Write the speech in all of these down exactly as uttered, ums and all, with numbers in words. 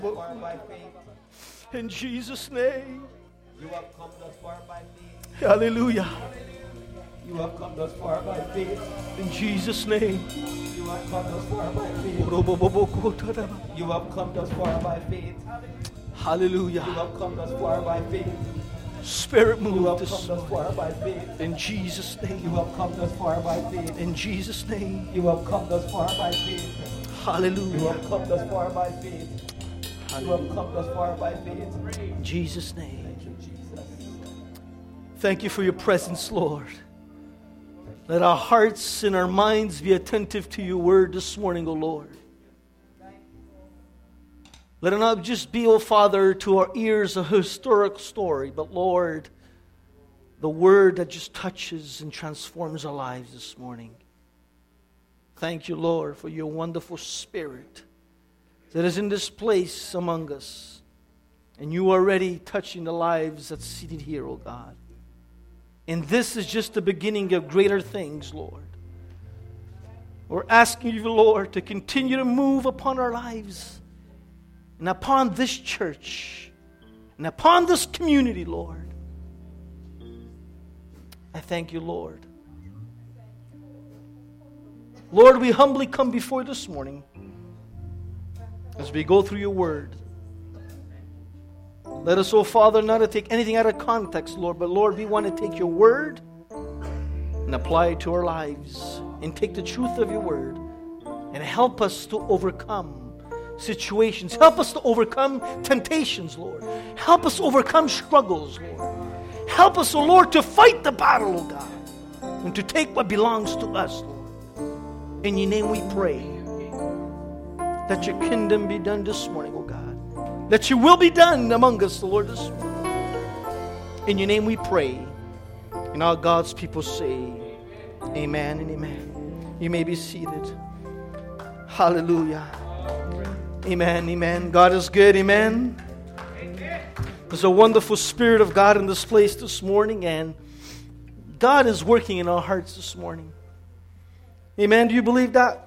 far by faith. In Jesus' name. You have come thus far by faith. Hallelujah. You have come thus far by faith. In Jesus' name. You have come thus far by faith. You have come thus far by faith. Hallelujah. You have come thus far by faith. Spirit You move have this come thus far morning. by faith. In Jesus' You name. have come thus far by faith. In Jesus' name. You have come thus far by faith. You Hallelujah. have come thus far by faith. You have come thus far by faith. In Jesus' name. Thank you, Jesus. Thank you for your presence, Lord. Let our hearts and our minds be attentive to your word this morning, O Lord. Let it not just be, O Father, to our ears a historic story, but Lord, the word that just touches and transforms our lives this morning. Thank you, Lord, for your wonderful Spirit that is in this place among us. And you are already touching the lives that's seated here, O God. And this is just the beginning of greater things, Lord. We're asking you, Lord, to continue to move upon our lives and upon this church and upon this community, Lord. I thank you, Lord. Lord, we humbly come before you this morning as we go through your word. Let us, oh Father, not to take anything out of context, Lord, but Lord, we want to take your word and apply it to our lives and take the truth of your word and help us to overcome situations. Help us to overcome temptations, Lord. Help us overcome struggles, Lord. Help us, oh Lord, to fight the battle, oh God, and to take what belongs to us, Lord. In your name we pray. Let your kingdom be done this morning, oh God. Let your will be done among us, the Lord, this morning. In your name we pray. And all God's people say, amen and amen. You may be seated. Hallelujah. Amen, amen. God is good, amen. There's a wonderful Spirit of God in this place this morning, and God is working in our hearts this morning. Amen. Do you believe that?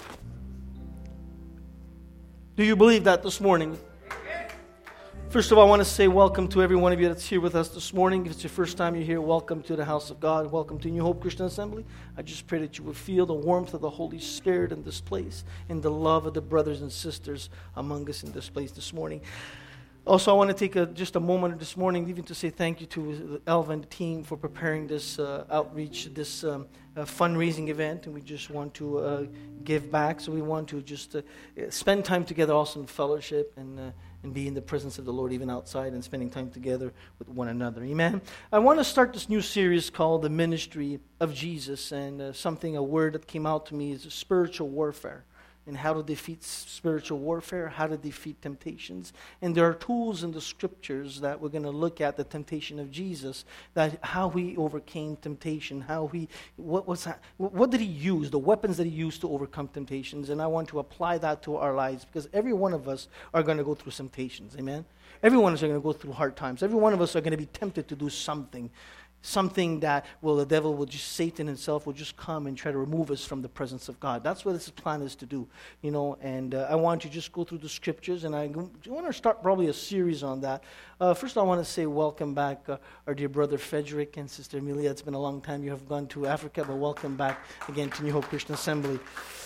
Do you believe that this morning? First of all, I want to say welcome to every one of you that's here with us this morning. If it's your first time you're here, welcome to the house of God. Welcome to New Hope Christian Assembly. I just pray that you will feel the warmth of the Holy Spirit in this place and the love of the brothers and sisters among us in this place this morning. Also, I want to take a, just a moment this morning even to say thank you to Elva and the team for preparing this uh, outreach, this um, uh, fundraising event, and we just want to uh, give back. So we want to just uh, spend time together also in fellowship and uh, and be in the presence of the Lord even outside and spending time together with one another. Amen. I want to start this new series called The Ministry of Jesus, and uh, something, a word that came out to me is spiritual warfare. And how to defeat spiritual warfare, how to defeat temptations. And there are tools in the scriptures that we're going to look at the temptation of Jesus, that how he overcame temptation, how he, what was that, what did he use, the weapons that he used to overcome temptations. And I want to apply that to our lives because every one of us are going to go through temptations, amen? Every one of us are going to go through hard times. Every one of us are going to be tempted to do something. Something that, well, the devil will just, Satan himself will just come and try to remove us from the presence of God. That's what this plan is to do, you know, and uh, I want to just go through the scriptures, and I want to start probably a series on that. Uh, first, I want to say welcome back, uh, our dear brother Frederick and Sister Amelia. It's been a long time you have gone to Africa, but welcome back again to New Hope Christian Assembly.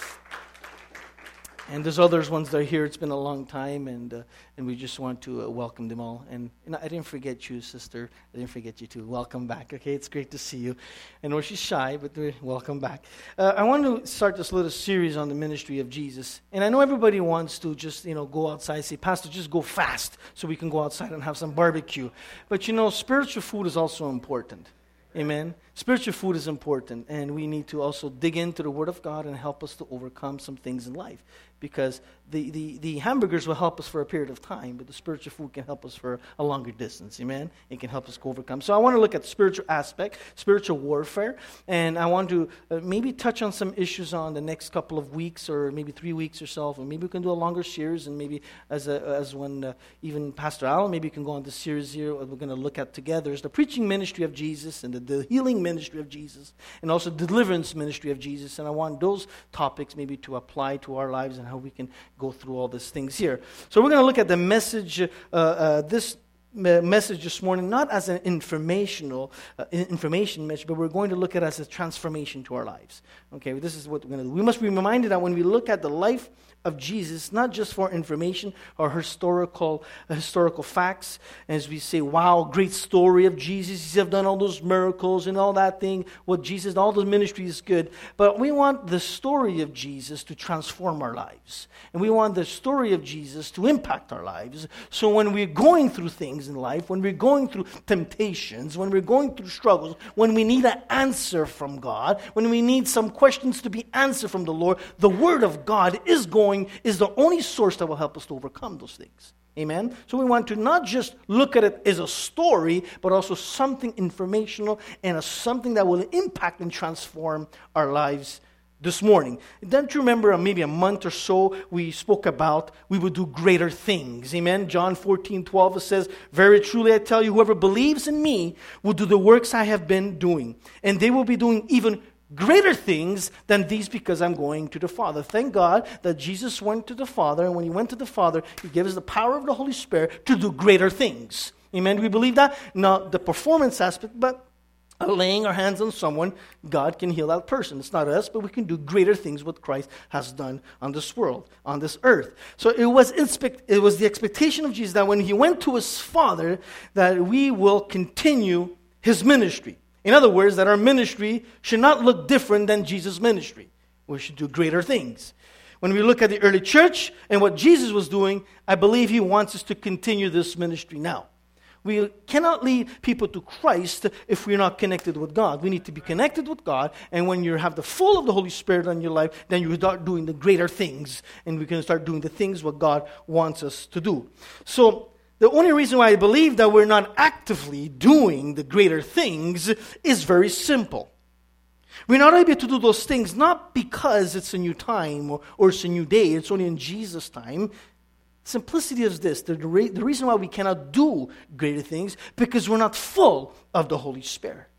And there's others ones that are here. It's been a long time, and uh, and we just want to uh, welcome them all. And, and I didn't forget you, sister. I didn't forget you too. Welcome back. Okay, it's great to see you. I know she's shy, but welcome back. Uh, I want to start this little series on the ministry of Jesus. And I know everybody wants to just you know go outside and say, Pastor, just go fast so we can go outside and have some barbecue. But you know, spiritual food is also important. Amen. Spiritual food is important, and we need to also dig into the Word of God and help us to overcome some things in life. Because the, the, the hamburgers will help us for a period of time, but the spiritual food can help us for a longer distance. Amen? It can help us overcome. So I want to look at the spiritual aspect, spiritual warfare, and I want to uh, maybe touch on some issues on the next couple of weeks or maybe three weeks or so. And maybe we can do a longer series, and maybe as a, as when uh, even Pastor Al, maybe you can go on the series here what we're going to look at together is the preaching ministry of Jesus and the, the healing ministry of Jesus and also deliverance ministry of Jesus. And I want those topics maybe to apply to our lives and how we can go through all these things here. So we're going to look at the message, uh, uh, this message this morning, not as an informational uh, information message, but we're going to look at it as a transformation to our lives. Okay, this is what we're going to do. We must be reminded that when we look at the life of Jesus, not just for information or historical uh, historical facts, as we say, wow, great story of Jesus, he's have done all those miracles and all that thing, what Jesus, all those ministry is good, but we want the story of Jesus to transform our lives, and we want the story of Jesus to impact our lives, so when we're going through things in life, when we're going through temptations, when we're going through struggles, when we need an answer from God, when we need some questions to be answered from the Lord, the Word of God is going is the only source that will help us to overcome those things. Amen? So we want to not just look at it as a story, but also something informational and a, something that will impact and transform our lives this morning. Don't you remember uh, maybe a month or so we spoke about we would do greater things. Amen? John fourteen twelve, it says, very truly I tell you, whoever believes in me will do the works I have been doing, and they will be doing even greater things than these, because I'm going to the Father. Thank God that Jesus went to the Father, and when he went to the Father, he gave us the power of the Holy Spirit to do greater things. Amen? Do we believe that? Not the performance aspect, but laying our hands on someone, God can heal that person. It's not us, but we can do greater things what Christ has done on this world, on this earth. So it was expect, it was the expectation of Jesus that when he went to his Father, that we will continue his ministry. In other words, that our ministry should not look different than Jesus' ministry. We should do greater things. When we look at the early church and what Jesus was doing, I believe he wants us to continue this ministry now. We cannot lead people to Christ if we're not connected with God. We need to be connected with God, and when you have the full of the Holy Spirit on your life, then you start doing the greater things, and we can start doing the things what God wants us to do. So the only reason why I believe that we're not actively doing the greater things is very simple. We're not able to do those things not because it's a new time or, or it's a new day, it's only in Jesus' time. Simplicity is this, the, the, the reason why we cannot do greater things, because we're not full of the Holy Spirit.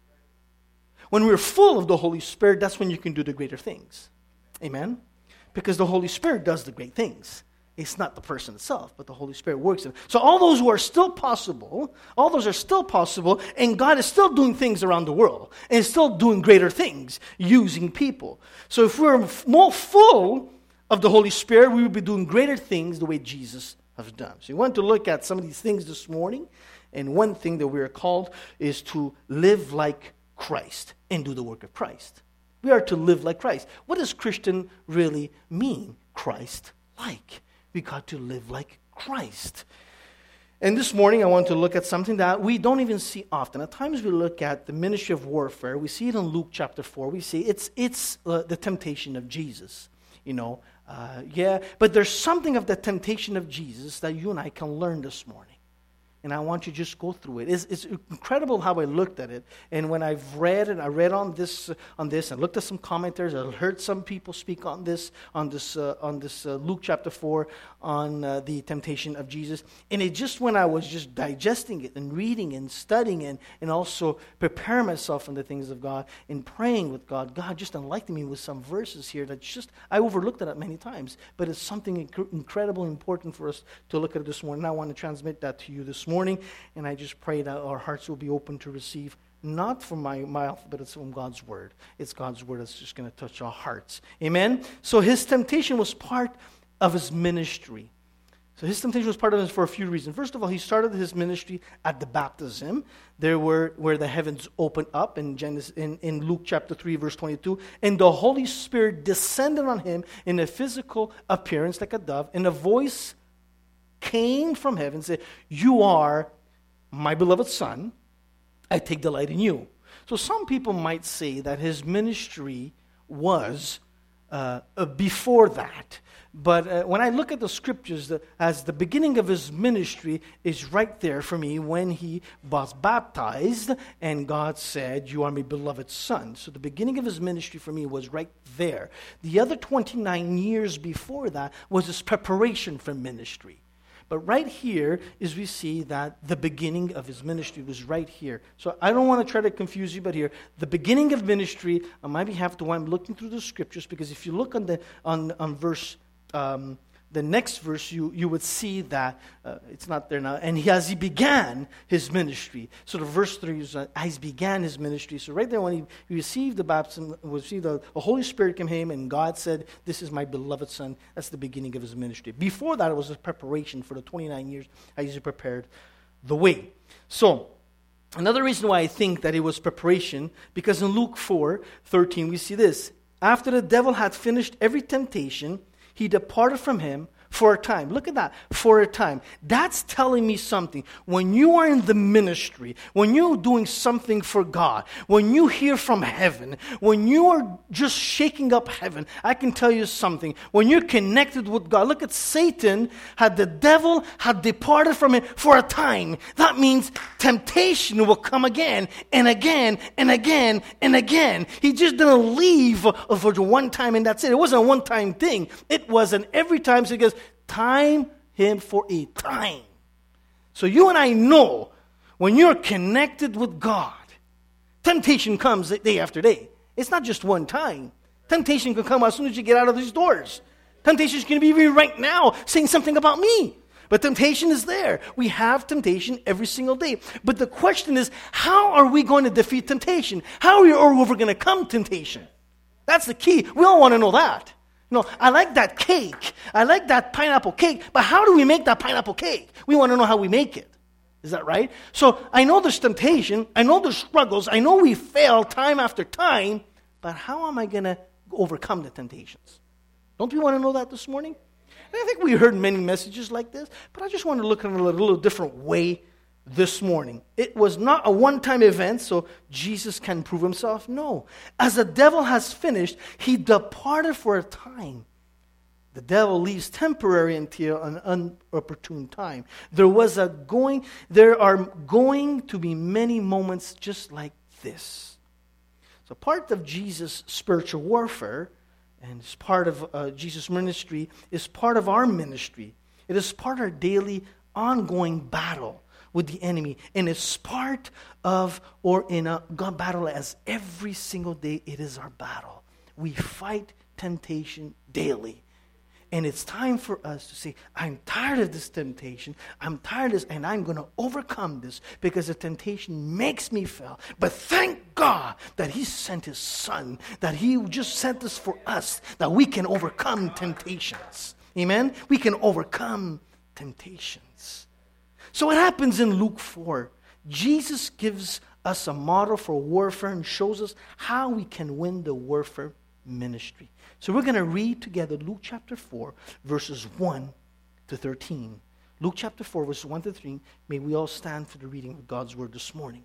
When we're full of the Holy Spirit, that's when you can do the greater things. Amen? Because the Holy Spirit does the great things. It's not the person itself, but the Holy Spirit works in it. So all those who are still possible, all those are still possible, and God is still doing things around the world, and still doing greater things, using people. So if we're more full of the Holy Spirit, we will be doing greater things the way Jesus has done. So we want to look at some of these things this morning, and one thing that we are called is to live like Christ and do the work of Christ. We are to live like Christ. What does Christian really mean, Christ-like? We got to live like Christ. And this morning I want to look at something that we don't even see often. At times we look at the ministry of warfare. We see it in Luke chapter four. We see it's it's uh, the temptation of Jesus. You know, uh, yeah. But there's something of the temptation of Jesus that you and I can learn this morning. And I want you to just go through it. It's, it's incredible how I looked at it. And when I've read it, I read on this, on this, I looked at some commentaries. I heard some people speak on this, on this, uh, on this uh, Luke chapter four, on uh, the temptation of Jesus. And it just, when I was just digesting it and reading and studying and, and also preparing myself in the things of God and praying with God, God just enlightened me with some verses here that just, I overlooked it at many times. But it's something inc- incredibly important for us to look at this morning. And I want to transmit that to you this morning. morning, and I just pray that our hearts will be open to receive, not from my mouth, but it's from God's Word. It's God's Word that's just going to touch our hearts. Amen? So his temptation was part of his ministry. So his temptation was part of it for a few reasons. First of all, he started his ministry at the baptism. There were where the heavens opened up in Genesis, in, in Luke chapter three, verse twenty-two, and the Holy Spirit descended on him in a physical appearance like a dove, and a voice came from heaven and said, "You are my beloved Son. I take delight in you." So some people might say that his ministry was uh, uh, before that. But uh, when I look at the scriptures, the, as the beginning of his ministry is right there for me when he was baptized and God said, "You are my beloved Son." So the beginning of his ministry for me was right there. The other twenty-nine years before that was his preparation for ministry. But right here is we see that the beginning of his ministry was right here. So I don't want to try to confuse you, but here, the beginning of ministry, on my behalf, to why I'm looking through the scriptures, because if you look on the on, on verse um, the next verse, you, you would see that, uh, it's not there now, and he, as he began his ministry. So the verse three is, uh, as he began his ministry. So right there when he, he received the baptism, received the, the Holy Spirit came him, and God said, this is my beloved Son. That's the beginning of his ministry. Before that, it was a preparation for the twenty-nine years as he prepared the way. So, another reason why I think that it was preparation, because in Luke four thirteen, we see this. After the devil had finished every temptation, he departed from him for a time. Look at that, for a time. That's telling me something. When you are in the ministry, when you're doing something for God, when you hear from heaven, when you are just shaking up heaven, I can tell you something. When you're connected with God, look at Satan, had the devil had departed from him for a time. That means temptation will come again and again and again and again. He just didn't leave for one time and that's it. It wasn't a one-time thing. It was an every time. So he goes, time him for a time. So you and I know when you're connected with God, temptation comes day after day. It's not just one time. Temptation can come as soon as you get out of these doors. Temptation can be even right now saying something about me. But temptation is there. We have temptation every single day. But the question is, how are we going to defeat temptation? How are we overcome temptation? That's the key. We all want to know that. No, I like that cake. I like that pineapple cake. But how do we make that pineapple cake? We want to know how we make it. Is that right? So I know there's temptation. I know there's struggles. I know we fail time after time. But how am I going to overcome the temptations? Don't we want to know that this morning? And I think we heard many messages like this. But I just want to look at it a little different way this morning. It was not a one-time event, so Jesus can prove himself. No. As the devil has finished, he departed for a time. The devil leaves temporary until an unopportune time. There was a going, there are going to be many moments just like this. So part of Jesus' spiritual warfare, and it's part of uh, Jesus' ministry, is part of our ministry. It is part of our daily ongoing battle with the enemy. And it's part of, or in a God battle as every single day, it is our battle. We fight temptation daily. And it's time for us to say, I'm tired of this temptation. I'm tired of this, and I'm going to overcome this because the temptation makes me fail. But thank God that he sent his Son, that he just sent this for us, that we can overcome temptations. Amen? We can overcome temptations. So what happens in Luke four? Jesus gives us a model for warfare and shows us how we can win the warfare ministry. So we're going to read together Luke chapter four, verses one to thirteen. Luke chapter four, verses one to three. May we all stand for the reading of God's word this morning.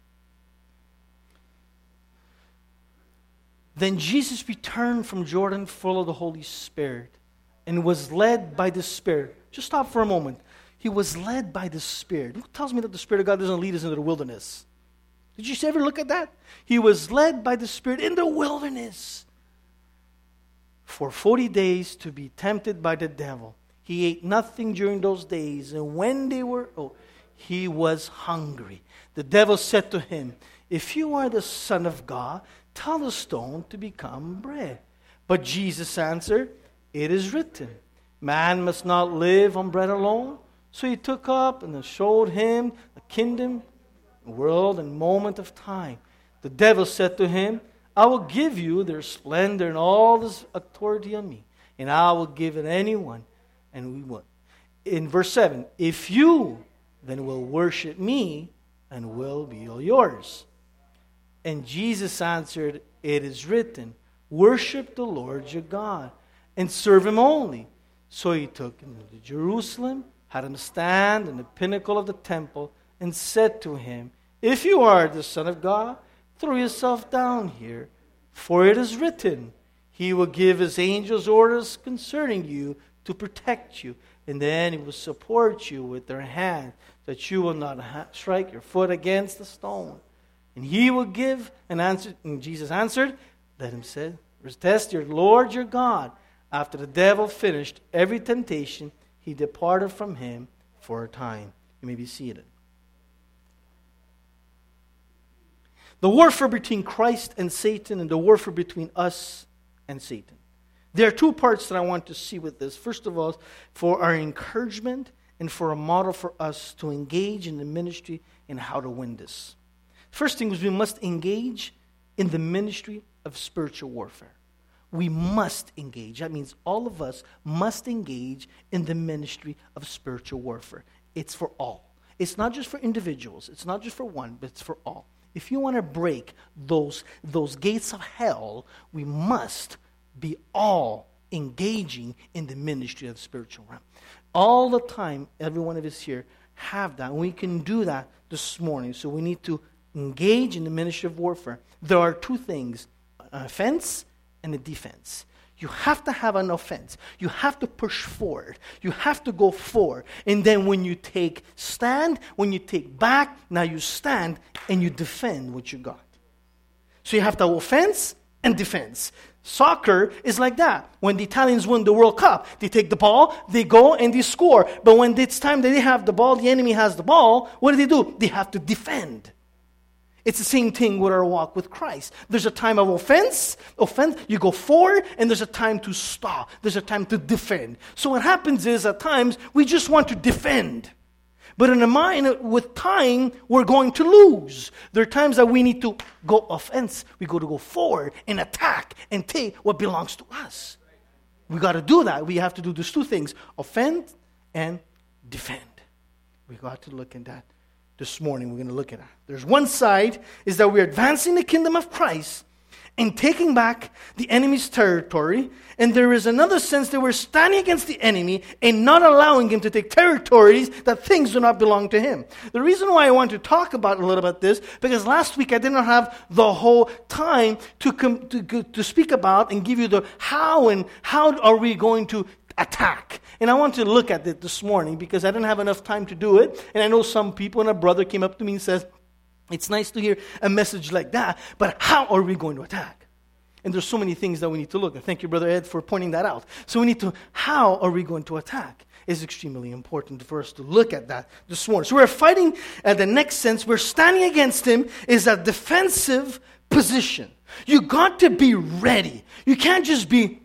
Then Jesus returned from Jordan full of the Holy Spirit and was led by the Spirit. Just stop for a moment. He was led by the Spirit. Who tells me that the Spirit of God doesn't lead us into the wilderness? Did you ever look at that? He was led by the Spirit in the wilderness for forty days to be tempted by the devil. He ate nothing during those days, and when they were, oh, he was hungry. The devil said to him, if you are the Son of God, tell the stone to become bread. But Jesus answered, it is written, man must not live on bread alone. So he took up and showed him the kingdom, the world, and moment of time. The devil said to him, I will give you their splendor and all this authority on me, and I will give it anyone. And we will. In verse seven, if you then will worship me, and will be all yours. And Jesus answered, it is written, worship the Lord your God, and serve him only. So he took him to Jerusalem, had him stand in the pinnacle of the temple, and said to him, if you are the Son of God, throw yourself down here, for it is written, he will give his angels orders concerning you to protect you, and then he will support you with their hand, that you will not ha- strike your foot against the stone. And he will give an answer. And Jesus answered, let him say, test your Lord your God. After the devil finished every temptation, he departed from him for a time. You may be seated. The warfare between Christ and Satan, and the warfare between us and Satan. There are two parts that I want to see with this. First of all, for our encouragement and for a model for us to engage in the ministry and how to win this. First thing is we must engage in the ministry of spiritual warfare. We must engage. That means all of us must engage in the ministry of spiritual warfare. It's for all. It's not just for individuals. It's not just for one, but it's for all. If you want to break those, those gates of hell, we must be all engaging in the ministry of the spiritual realm. All the time, every one of us here have that. And we can do that this morning. So we need to engage in the ministry of warfare. There are two things, an offense and a defense. You have to have an offense. You have to push forward. You have to go forward. And then when you take stand, when you take back, now you stand and you defend what you got. So you have to have offense and defense. Soccer is like that. When the Italians win the World Cup, they take the ball, they go and they score. But when it's time that they have the ball, the enemy has the ball, what do they do? They have to defend. It's the same thing with our walk with Christ. There's a time of offense, offense, you go forward, and there's a time to stop. There's a time to defend. So what happens is, at times, we just want to defend. But in the mind, with time, we're going to lose. There are times that we need to go offense. We got to go forward and attack and take what belongs to us. We got to do that. We have to do these two things, offend and defend. We got to look at that. This morning, we're going to look at that. There's one side is that we're advancing the kingdom of Christ and taking back the enemy's territory. And there is another sense that we're standing against the enemy and not allowing him to take territories that things do not belong to him. The reason why I want to talk about a little about this, because last week I did not have the whole time to, com- to, to speak about and give you the how and how are we going to attack. And I want to look at it this morning because I didn't have enough time to do it. And I know some people, and a brother came up to me and says, it's nice to hear a message like that, but how are we going to attack? And there's so many things that we need to look at. Thank you, Brother Ed, for pointing that out. So we need to, how are we going to attack? It's extremely important for us to look at that this morning. So we're fighting, at the next sense, we're standing against him is a defensive position. You got to be ready. You can't just be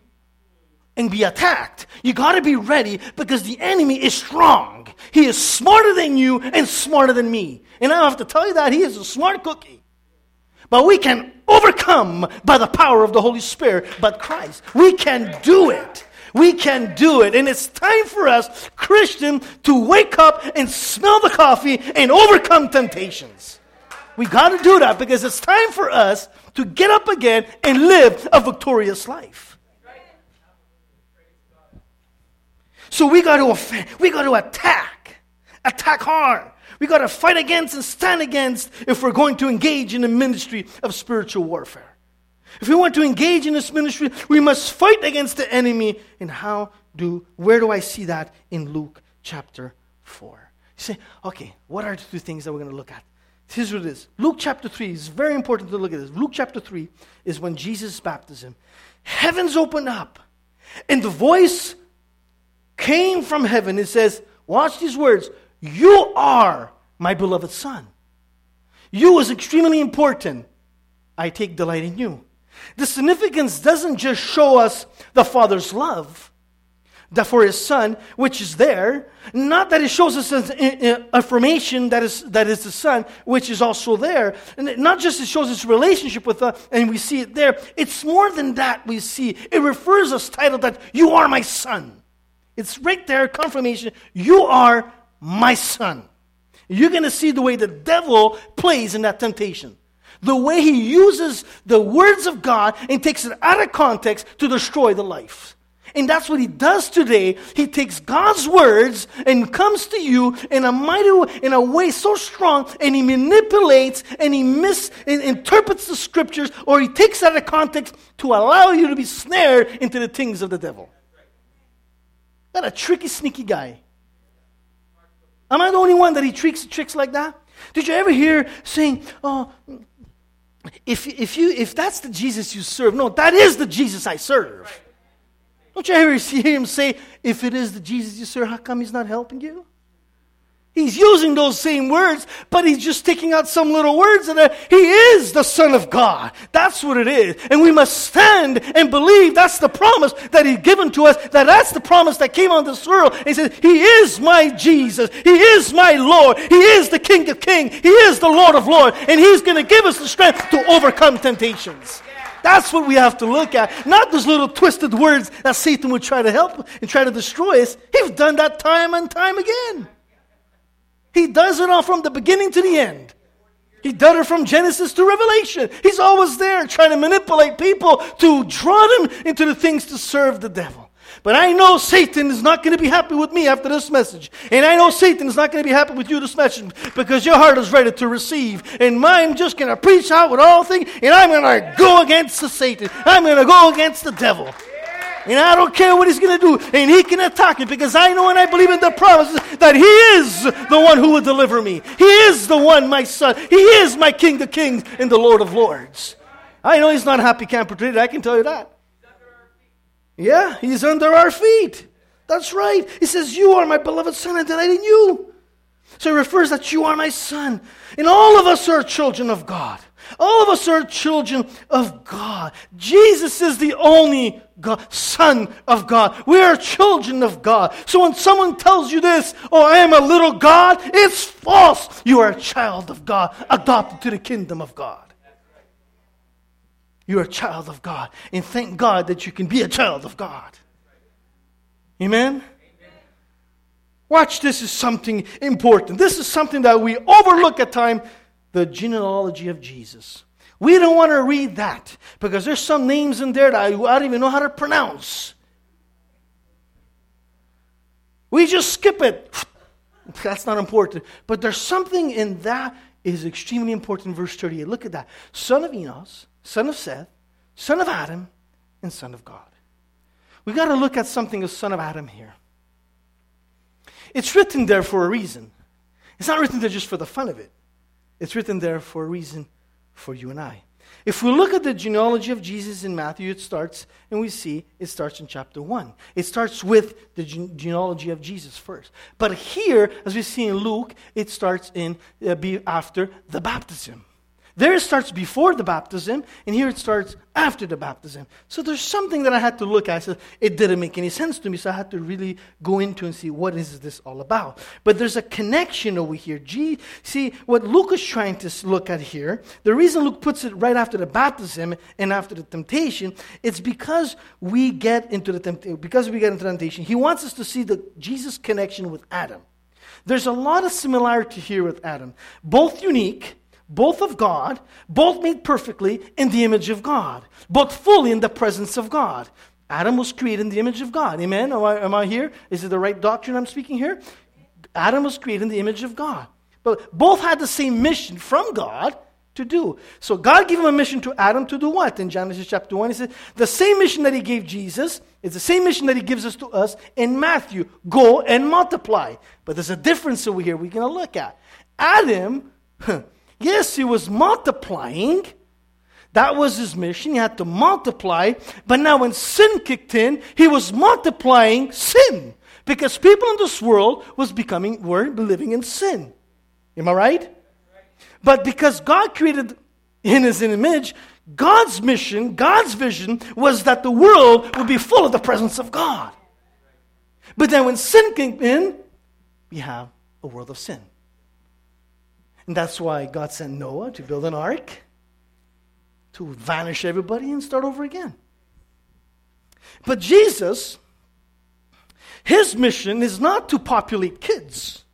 and be attacked. You got to be ready because the enemy is strong. He is smarter than you and smarter than me. And I don't have to tell you that. He is a smart cookie. But we can overcome by the power of the Holy Spirit, but Christ. We can do it. We can do it. And it's time for us, Christian, to wake up and smell the coffee and overcome temptations. We got to do that because it's time for us to get up again and live a victorious life. So we got to offend, we got to attack, attack hard. We got to fight against and stand against if we're going to engage in the ministry of spiritual warfare. If we want to engage in this ministry, we must fight against the enemy. And how do, where do I see that in Luke chapter four? You say, okay, what are the two things that we're going to look at? Here's what it is. Luke chapter three is very important to look at this. Luke chapter three is when Jesus' baptism. Heavens opened up, and the voice came from heaven. It says, watch these words, you are my beloved son. You is extremely important. I take delight in you. The significance doesn't just show us the Father's love that for his son, which is there. Not that it shows us an affirmation that is that is the son, which is also there. And not just it shows his relationship with us, and we see it there. It's more than that we see. It refers us title that you are my son. It's right there, confirmation. You are my son. You're going to see the way the devil plays in that temptation. The way he uses the words of God and takes it out of context to destroy the life. And that's what he does today. He takes God's words and comes to you in a mighty way, in a way so strong, and he manipulates and he misinterprets the scriptures, or he takes it out of context to allow you to be snared into the things of the devil. That a tricky, sneaky guy. Am I the only one that he tricks tricks like that? Did you ever hear saying, "Oh, if if you if that's the Jesus you serve, no, that is the Jesus I serve." Don't you ever hear him say, "If it is the Jesus you serve, how come he's not helping you?" He's using those same words, but he's just taking out some little words in there. He is the Son of God. That's what it is. And we must stand and believe that's the promise that he's given to us, that that's the promise that came on this world. He said, he is my Jesus. He is my Lord. He is the King of Kings. He is the Lord of Lords. And he's going to give us the strength to overcome temptations. That's what we have to look at. Not those little twisted words that Satan would try to help and try to destroy us. He's done that time and time again. He does it all from the beginning to the end. He did it from Genesis to Revelation. He's always there trying to manipulate people to draw them into the things to serve the devil. But I know Satan is not going to be happy with me after this message. And I know Satan is not going to be happy with you this message because your heart is ready to receive. And mine's just going to preach out with all things. And I'm going to go against the Satan. I'm going to go against the devil. And I don't care what he's going to do. And he can attack me because I know and I believe in the promises that he is the one who will deliver me. He is the one, my son. He is my King of Kings and the Lord of Lords. I know he's not a happy camper today. I can tell you that. Yeah, he's under our feet. That's right. He says, you are my beloved son, I delight in you. So he refers that you are my son. And all of us are children of God. All of us are children of God. Jesus is the only God, Son of God. We are children of God. So when someone tells you this, oh, I am a little God, it's false. You are a child of God, adopted to the kingdom of God. You are a child of God. And thank God that you can be a child of God. Amen? Amen. Watch, this is something important. This is something that we overlook at times. The genealogy of Jesus. We don't want to read that because there's some names in there that I, I don't even know how to pronounce. We just skip it. That's not important. But there's something in that is extremely important. Verse thirty-eight. Look at that. Son of Enos, son of Seth, son of Adam, and son of God. We've got to look at something as son of Adam here. It's written there for a reason. It's not written there just for the fun of it. It's written there for a reason for you and I. If we look at the genealogy of Jesus in Matthew, it starts, and we see it starts in chapter one. It starts with the gene- genealogy of Jesus first. But here, as we see in Luke, it starts in uh, be after the baptism. There it starts before the baptism, and here it starts after the baptism. So there's something that I had to look at. So it didn't make any sense to me, so I had to really go into and see what is this all about. But there's a connection over here. Gee, see, what Luke is trying to look at here, the reason Luke puts it right after the baptism and after the temptation, it's because we get into the temptation. Because we get into the temptation, he wants us to see the Jesus connection with Adam. There's a lot of similarity here with Adam, both unique, both of God, both made perfectly in the image of God, both fully in the presence of God. Adam was created in the image of God. Amen? Am I, am I here? Is it the right doctrine I'm speaking here? Adam was created in the image of God. But both had the same mission from God to do. So God gave him a mission to Adam to do what? In Genesis chapter one, he said, the same mission that he gave Jesus is the same mission that he gives us to us in Matthew. Go and multiply. But there's a difference over here we're going to look at. Adam... Yes, he was multiplying. That was his mission. He had to multiply. But now when sin kicked in, he was multiplying sin. Because people in this world was becoming, were living in sin. Am I right? But because God created in his image, God's mission, God's vision was that the world would be full of the presence of God. But then when sin came in, we have a world of sin. And that's why God sent Noah to build an ark, to vanish everybody and start over again. But Jesus, his mission is not to populate kids,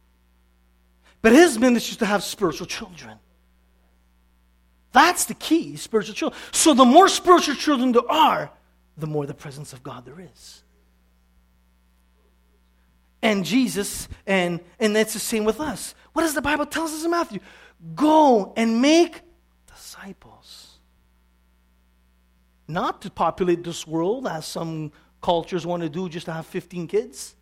but his mission is to have spiritual children. That's the key, spiritual children. So the more spiritual children there are, the more the presence of God there is. And Jesus, and, and that's the same with us. What does the Bible tell us in Matthew? Go and make disciples. Not to populate this world as some cultures want to do, just to have fifteen kids.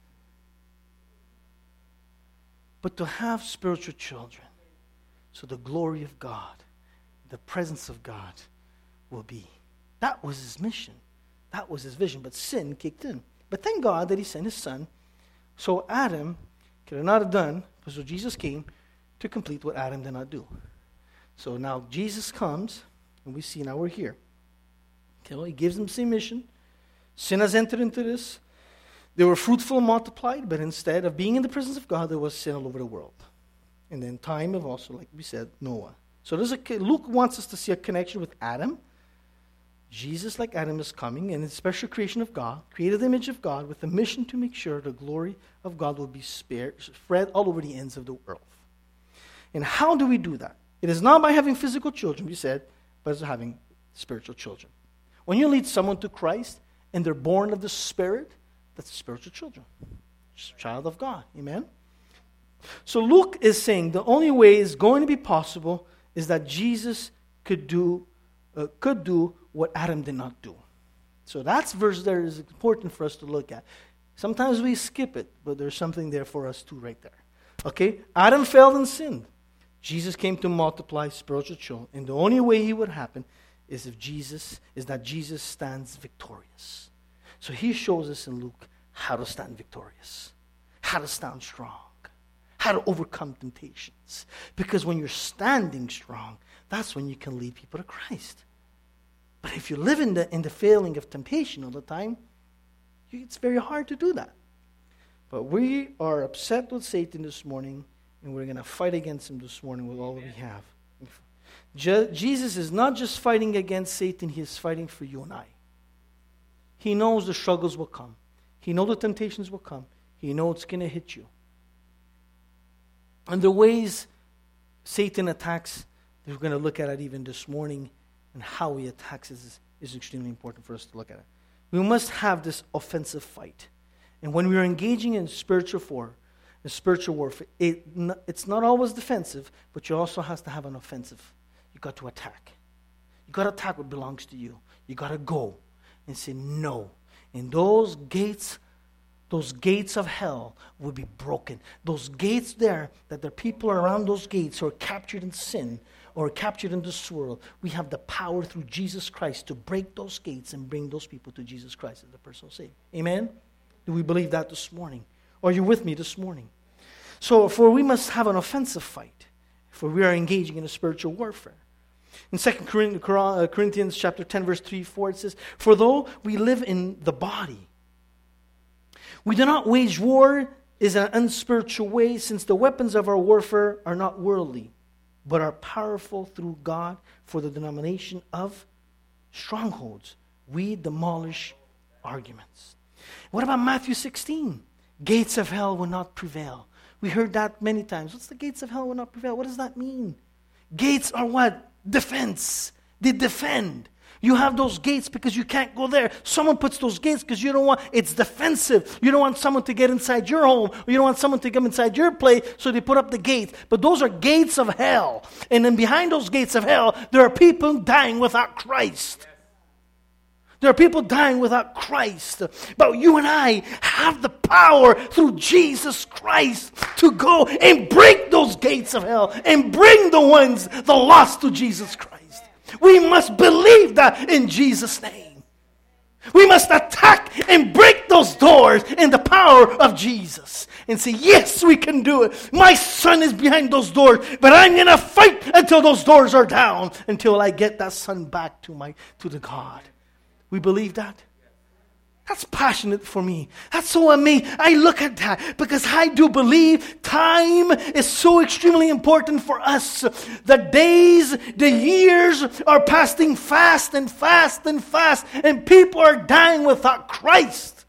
But to have spiritual children. So the glory of God, the presence of God will be. That was his mission. That was his vision. But sin kicked in. But thank God that he sent his son. So Adam could not have done, So Jesus came to complete what Adam did not do. So now Jesus comes, and we see now we're here. Okay, well, he gives them the same mission. Sin has entered into this. They were fruitful and multiplied, but instead of being in the presence of God, there was sin all over the world. And then time of also, like we said, Noah. So there's a, Luke wants us to see a connection with Adam. Jesus, like Adam, is coming, and it's a special creation of God, created image of God, with the mission to make sure the glory of God will be spared, spread all over the ends of the earth. And how do we do that? It is not by having physical children, we said, but it's having spiritual children. When you lead someone to Christ, and they're born of the Spirit, that's spiritual children. Just a child of God. Amen? So Luke is saying the only way it's going to be possible is that Jesus could do uh, could do what Adam did not do. So that's verse there is important for us to look at. Sometimes we skip it, but there's something there for us too right there. Okay? Adam failed and sinned. Jesus came to multiply spiritual children, and the only way he would happen is if Jesus is that Jesus stands victorious. So he shows us in Luke how to stand victorious, how to stand strong, how to overcome temptations. Because when you're standing strong, that's when you can lead people to Christ. But if you live in the in the failing of temptation all the time, it's very hard to do that. But we are upset with Satan this morning, and we're going to fight against him this morning with all that we have. Je- Jesus is not just fighting against Satan, he is fighting for you and I. He knows the struggles will come. He knows the temptations will come. He knows it's going to hit you. And the ways Satan attacks, we're going to look at it even this morning, and how he attacks is, is extremely important for us to look at it. We must have this offensive fight. And when we are engaging in spiritual war, in spiritual warfare, it, it's not always defensive, but you also have to have an offensive. You got to attack. You got to attack what belongs to you. You got to go and say no. And those gates, those gates of hell will be broken. Those gates there, that there are people around those gates who are captured in sin or captured in this world, we have the power through Jesus Christ to break those gates and bring those people to Jesus Christ as the personal Savior. Amen? Do we believe that this morning? Or are you with me this morning? So, for we must have an offensive fight, for we are engaging in a spiritual warfare. In Second Corinthians chapter ten, verse three, four, it says, "For though we live in the body, we do not wage war in an unspiritual way, since the weapons of our warfare are not worldly, but are powerful through God for the denomination of strongholds. We demolish arguments." What about Matthew sixteen? Gates of hell will not prevail. We heard that many times. What's the gates of hell will not prevail? What does that mean? Gates are what? Defense. They defend. You have those gates because you can't go there. Someone puts those gates because you don't want, it's defensive. You don't want someone to get inside your home, or you don't want someone to come inside your place, so they put up the gates. But those are gates of hell. And then behind those gates of hell, there are people dying without Christ. There are people dying without Christ. But you and I have the power through Jesus Christ to go and break those gates of hell and bring the ones, the lost, to Jesus Christ. We must believe that in Jesus' name. We must attack and break those doors in the power of Jesus and say, yes, we can do it. My son is behind those doors, but I'm going to fight until those doors are down, until I get that son back to my to the God. We believe that? That's passionate for me. That's so amazing. I look at that because I do believe time is so extremely important for us. The days, the years are passing fast and fast and fast, and people are dying without Christ.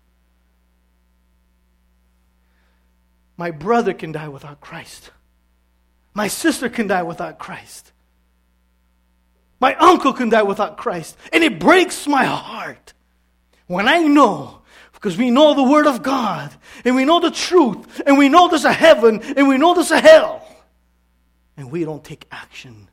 My brother can die without Christ. My sister can die without Christ. My uncle can die without Christ. And it breaks my heart when I know, because we know the Word of God, and we know the truth, and we know there's a heaven, and we know there's a hell, and we don't take action.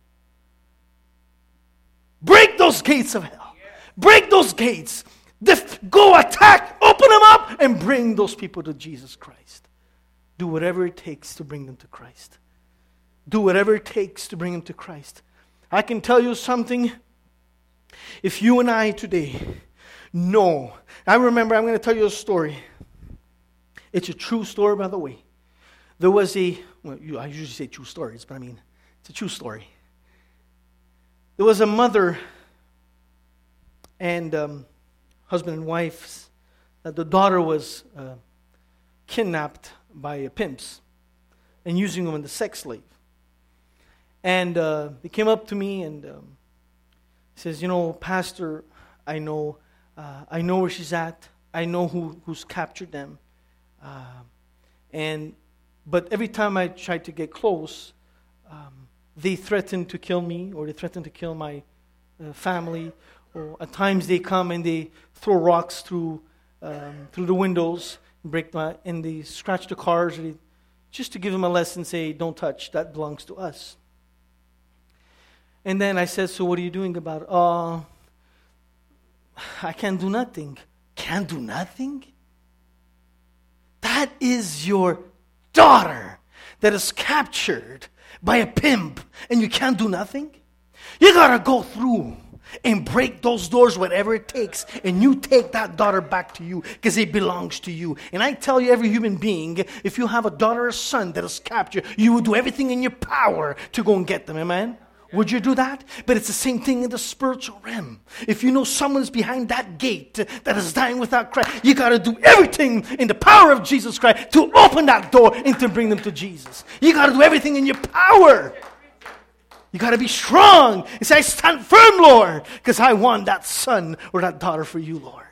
Break those gates of hell. Break those gates. Def- go attack, open them up, and bring those people to Jesus Christ. Do whatever it takes to bring them to Christ. Do whatever it takes to bring them to Christ. I can tell you something. If you and I today know, I remember, I'm going to tell you a story. It's a true story, by the way. There was a, well, you, I usually say true stories, but I mean, it's a true story. There was a mother and um, husband and wife, that the daughter was uh, kidnapped by uh, pimps and using them as a sex slave. And uh, they came up to me and um, says, you know, Pastor, I know, uh, I know where she's at. I know who, who's captured them. Uh, and but every time I try to get close, um, they threaten to kill me, or they threaten to kill my uh, family. Or at times they come and they throw rocks through um, through the windows, and break my, and they scratch the cars, or they, just to give them a lesson, say, don't touch, that belongs to us. And then I said, so what are you doing about it? Uh, I can't do nothing. Can't do nothing? That is your daughter that is captured by a pimp, and you can't do nothing? You got to go through and break those doors, whatever it takes, and you take that daughter back to you because it belongs to you. And I tell you, every human being, if you have a daughter or son that is captured, you will do everything in your power to go and get them. Amen? Would you do that? But it's the same thing in the spiritual realm. If you know someone's behind that gate that is dying without Christ, you got to do everything in the power of Jesus Christ to open that door and to bring them to Jesus. You got to do everything in your power. You got to be strong and say, I stand firm, Lord, because I want that son or that daughter for you, Lord.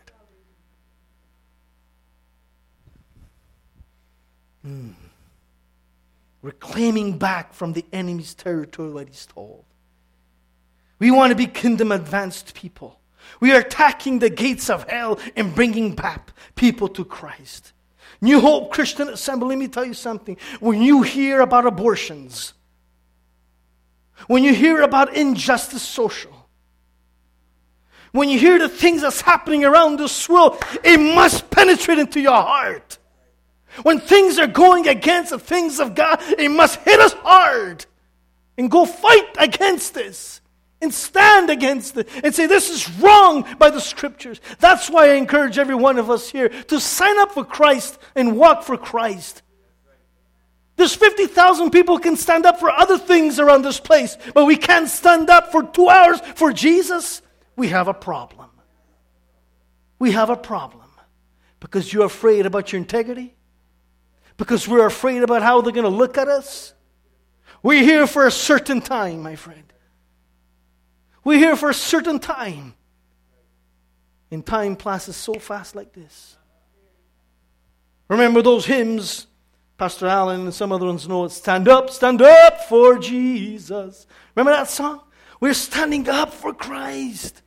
Hmm. We're claiming back from the enemy's territory what he's told. We want to be kingdom advanced people. We are attacking the gates of hell and bringing back people to Christ. New Hope Christian Assembly, let me tell you something. When you hear about abortions, when you hear about injustice social, when you hear the things that's happening around this world, it must penetrate into your heart. When things are going against the things of God, it must hit us hard. And go fight against this. And stand against it. And say, this is wrong by the Scriptures. That's why I encourage every one of us here to sign up for Christ and walk for Christ. There's fifty thousand people can stand up for other things around this place, but we can't stand up for two hours for Jesus. We have a problem. We have a problem. Because you're afraid about your integrity. Because we're afraid about how they're going to look at us. We're here for a certain time, my friend. We're here for a certain time. And time passes so fast like this. Remember those hymns? Pastor Allen and some other ones know it. Stand up, stand up for Jesus. Remember that song? We're standing up for Christ.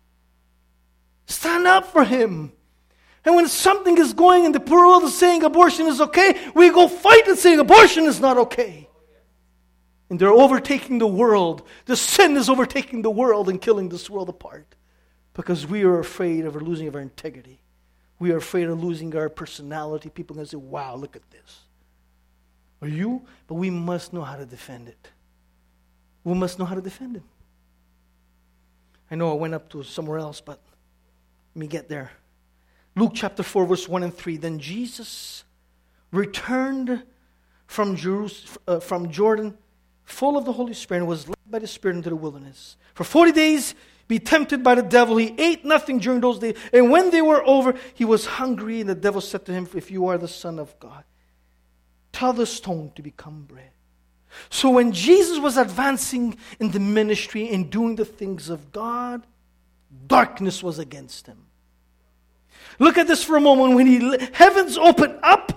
Stand up for Him. And when something is going and the world is saying abortion is okay, we go fight and say abortion is not okay. And they're overtaking the world. The sin is overtaking the world and killing this world apart. Because we are afraid of losing our integrity. We are afraid of losing our personality. People are going to say, wow, look at this. Are you? But we must know how to defend it. We must know how to defend it. I know I went up to somewhere else, but let me get there. Luke chapter four, verse one and three. Then Jesus returned from, Jerus- uh, from Jordan, full of the Holy Spirit, and was led by the Spirit into the wilderness. For forty days, be tempted by the devil. He ate nothing during those days. And when they were over, he was hungry. And the devil said to him, if you are the Son of God, tell the stone to become bread. So when Jesus was advancing in the ministry and doing the things of God, darkness was against him. Look at this for a moment. When he heavens open up,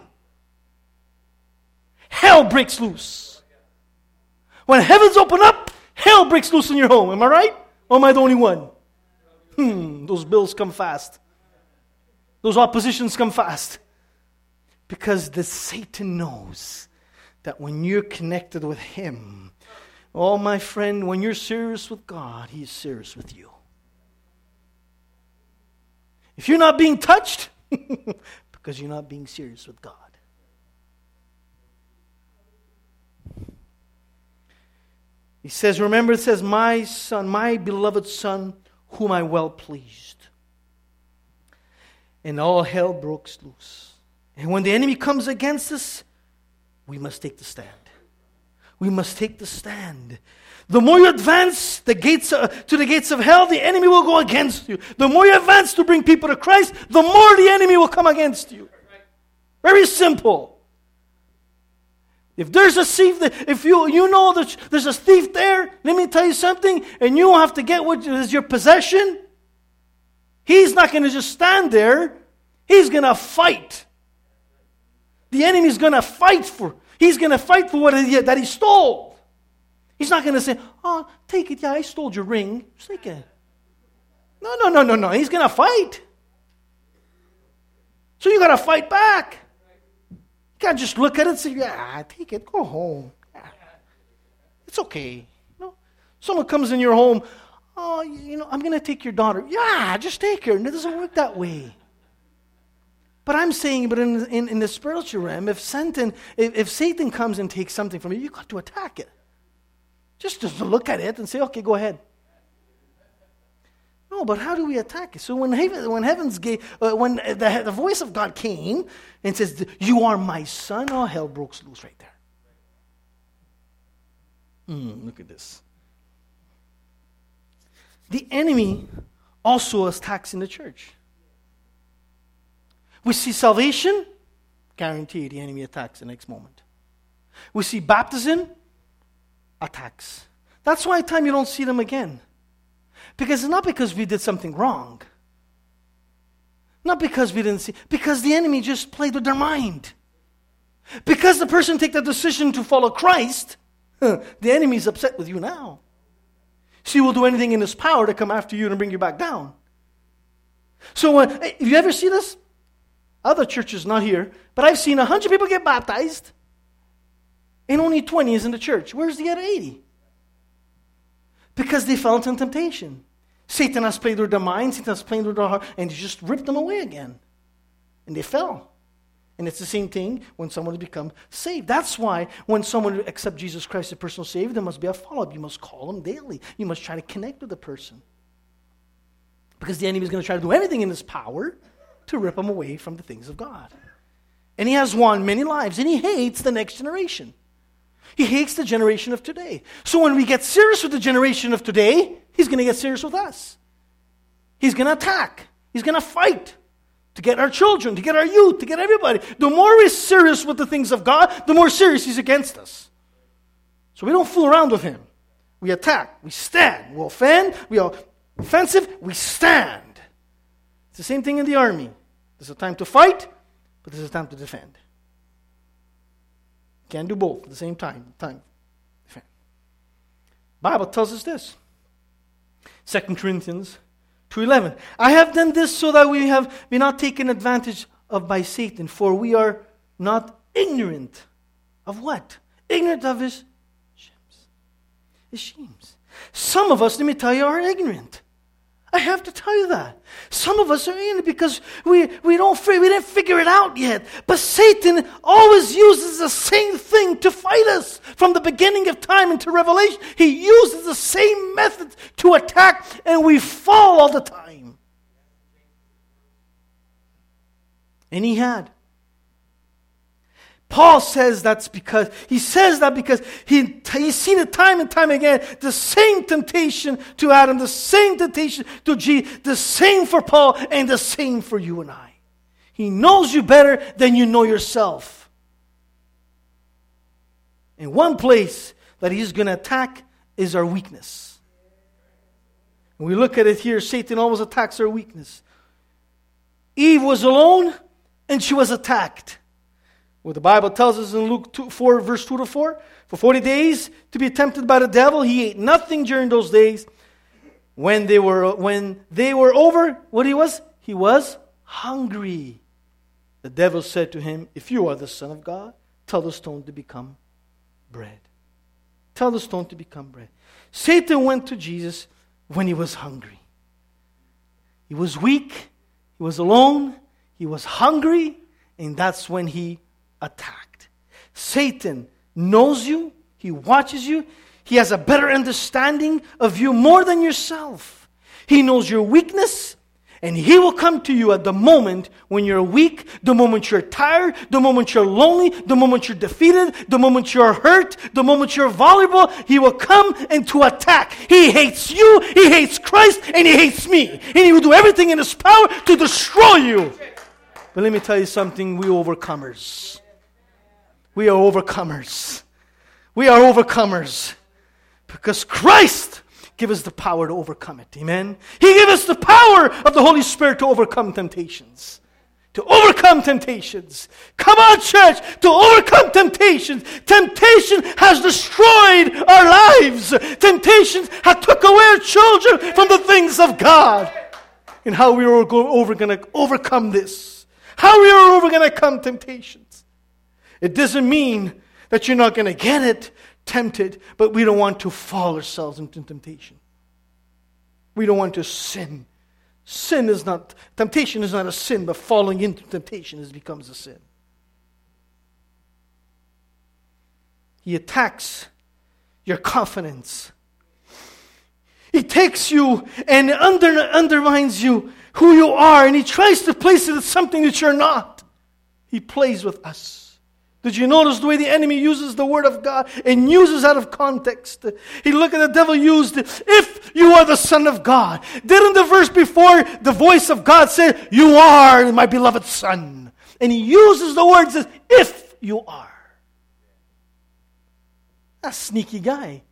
hell breaks loose. When heavens open up, hell breaks loose in your home. Am I right? Or am I the only one? Hmm, those bills come fast. Those oppositions come fast. Because the Satan knows that when you're connected with him, oh my friend, when you're serious with God, He is serious with you. If you're not being touched, because you're not being serious with God. He says, remember it says, my son, my beloved son, whom I well pleased. And all hell broke loose. And when the enemy comes against us, we must take the stand. We must take the stand. The more you advance the gates uh, to the gates of hell, the enemy will go against you. The more you advance to bring people to Christ, the more the enemy will come against you. Very simple. If there's a thief, that, if you you know that there's a thief there, let me tell you something, and you have to get what is your possession, he's not going to just stand there. He's going to fight. The enemy's going to fight for, he's going to fight for what he, that he stole. He's not going to say, oh, take it. Yeah, I stole your ring. Just take it. No, no, no, no, no. He's going to fight. So you got to fight back. You can't just look at it and say, yeah, take it. Go home. Yeah. It's okay. You know, someone comes in your home, oh, you know, I'm going to take your daughter. Yeah, just take her. And it doesn't work that way. But I'm saying, but in, in, in the spiritual realm, if Satan, if, if Satan comes and takes something from you, you got to attack it. Just to look at it and say, okay, go ahead. No, but how do we attack it? So when heaven, when heaven's gate, uh, when the, the voice of God came and says, you are my son, oh, hell broke loose right there. Mm, look at this. The enemy also attacks in the church. We see salvation, guaranteed the enemy attacks the next moment. We see baptism, attacks. That's why at times you don't see them again. Because it's not because we did something wrong. Not because we didn't see, because the enemy just played with their mind. Because the person take the decision to follow Christ, the enemy is upset with you now. So he will do anything in his power to come after you and bring you back down. So uh, if you ever see this, other churches not here, but I've seen a hundred people get baptized, and only twenty is in the church. Where's the other eighty? Because they fell into temptation. Satan has played with their minds, Satan has played with their heart, and he just ripped them away again. And they fell. And it's the same thing when someone has become saved. That's why when someone accepts Jesus Christ as personal Savior, there must be a follow-up. You must call them daily. You must try to connect with the person. Because the enemy is going to try to do anything in his power to rip them away from the things of God. And he has won many lives, and he hates the next generation. He hates the generation of today. So when we get serious with the generation of today, he's going to get serious with us. He's going to attack. He's going to fight to get our children, to get our youth, to get everybody. The more we're serious with the things of God, the more serious he's against us. So we don't fool around with him. We attack. We stand. We offend. We are offensive. We stand. It's the same thing in the army. There's a time to fight, but there's a time to defend. Can't do both at the same time. Time. Defend. Bible tells us this. Second Corinthians two eleven. I have done this so that we have be not taken advantage of by Satan, for we are not ignorant of what? Ignorant of his schemes. His schemes. Some of us, let me tell you, are ignorant. I have to tell you that. Some of us are in it because we, we don't we didn't figure it out yet. But Satan always uses the same thing to fight us. From the beginning of time into Revelation, he uses the same method to attack, and we fall all the time. And he had. Paul says that's because, he says that because he, he's seen it time and time again. The same temptation to Adam, the same temptation to Jesus, the same for Paul, and the same for you and I. He knows you better than you know yourself. And one place that he's going to attack is our weakness. When we look at it here, Satan always attacks our weakness. Eve was alone, and she was attacked. Well, the Bible tells us in Luke two, four, verse two to four, for forty days to be tempted by the devil, he ate nothing during those days. When they were when they were over, what he was? He was hungry. The devil said to him, if you are the Son of God, tell the stone to become bread. Tell the stone to become bread. Satan went to Jesus when he was hungry. He was weak. He was alone. He was hungry. And that's when he attacked. Satan knows you. He watches you. He has a better understanding of you more than yourself. He knows your weakness. And he will come to you at the moment when you're weak, the moment you're tired, the moment you're lonely, the moment you're defeated, the moment you're hurt, the moment you're vulnerable. He will come and to attack. He hates you, he hates Christ, and he hates me. And he will do everything in his power to destroy you. But let me tell you something, we overcomers. We are overcomers. We are overcomers. Because Christ give us the power to overcome it. Amen? He gave us the power of the Holy Spirit to overcome temptations. To overcome temptations. Come on, church, to overcome temptations. Temptation has destroyed our lives. Temptations have took away our children from the things of God. And how we are over going to overcome this. How we are over going to come temptations. It doesn't mean that you're not going to get it, tempted, but we don't want to fall ourselves into temptation. We don't want to sin. Sin is not, temptation is not a sin, but falling into temptation is becomes a sin. He attacks your confidence. He takes you and under, undermines you, who you are, and he tries to place it as something that you're not. He plays with us. Did you notice the way the enemy uses the word of God and uses out of context? He look at the devil used it. If you are the Son of God. Didn't the verse before the voice of God say, you are my beloved Son? And he uses the words as if you are. A sneaky guy.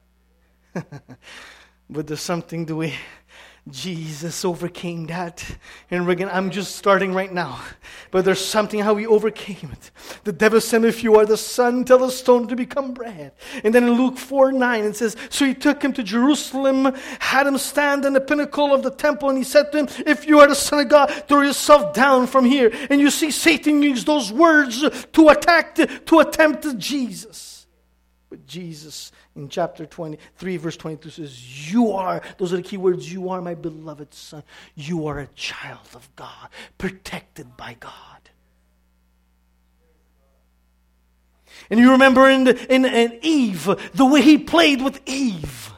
But there's something the way Jesus overcame that. And we're gonna, I'm just starting right now. But there's something how he overcame it. The devil said, if you are the Son, tell the stone to become bread. And then in Luke four nine, it says, so he took him to Jerusalem, had him stand on the pinnacle of the temple, and he said to him, if you are the Son of God, throw yourself down from here. And you see Satan use those words to attack, to attempt Jesus. But Jesus, in chapter twenty-three, verse twenty-two says, you are, those are the key words, you are my beloved Son. You are a child of God, protected by God. And you remember in, the, in, in Eve, the way he played with Eve.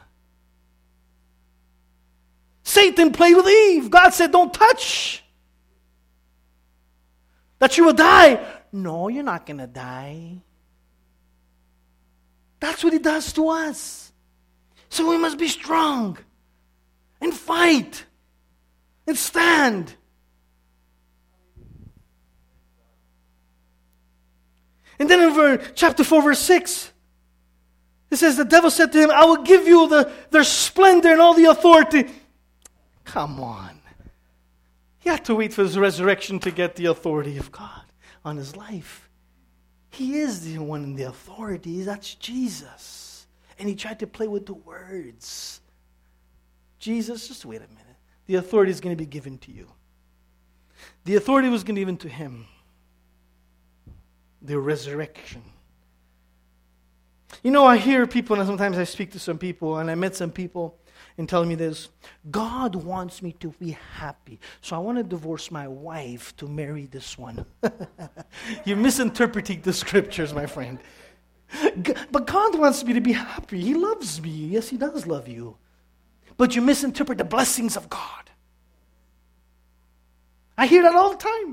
Satan played with Eve. God said, don't touch. That you will die. No, you're not going to die. That's what he does to us. So we must be strong and fight and stand. And then in verse, chapter four, verse six, it says, the devil said to him, I will give you the, their splendor and all the authority. Come on. He had to wait for his resurrection to get the authority of God on his life. He is the one in the authority. That's Jesus. And he tried to play with the words. Jesus, just wait a minute. The authority is going to be given to you. The authority was going to be given to him. The resurrection. You know, I hear people, and sometimes I speak to some people, and I met some people and telling me this. God wants me to be happy, so I want to divorce my wife to marry this one. You're misinterpreting the scriptures, my friend. But God wants me to be happy. He loves me. Yes, he does love you. But you misinterpret the blessings of God. I hear that all the time.